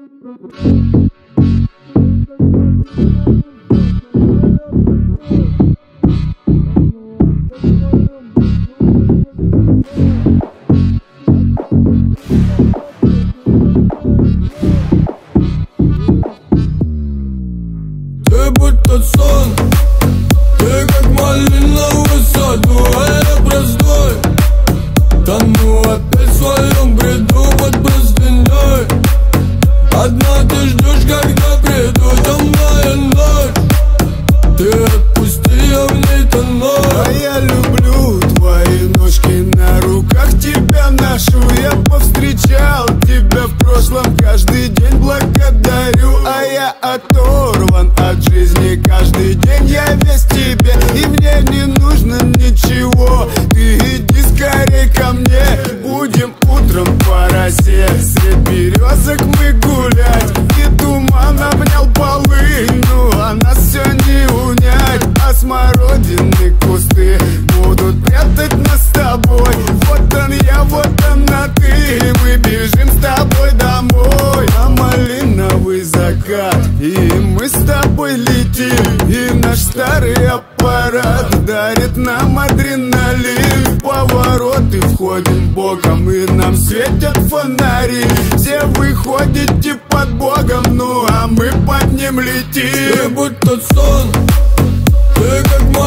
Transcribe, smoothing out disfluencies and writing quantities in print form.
Ты будто сон, ты как малиновый саду, а я простой. Тону опять в своем бреду под простыней. Одна ты ждешь, когда приду, темная ночь. Ты отпусти, я в ней тону. А я люблю твои ножки на руках, тебя ношу. Я повстречал тебя в прошлом, каждый день благодарю. А я оторван от жизни, каждый день я весь тебе. И мне не нужно ничего, ты иди скорей ко мне. Будем утром по росе, средь березок мы гулять. И туман обнял полынь, а нас все не унять. А смородины кусты будут прятать нас с тобой. Вот он я, вот она ты, мы бежим с тобой домой. А малиновый закат, и мы с тобой летим. И наш старый аппарат дарит нам адреналин. В повороты входим боком, и нам светят фонари. Все выходите под Богом, ну а мы под ним летим. Ты будто сон, ты как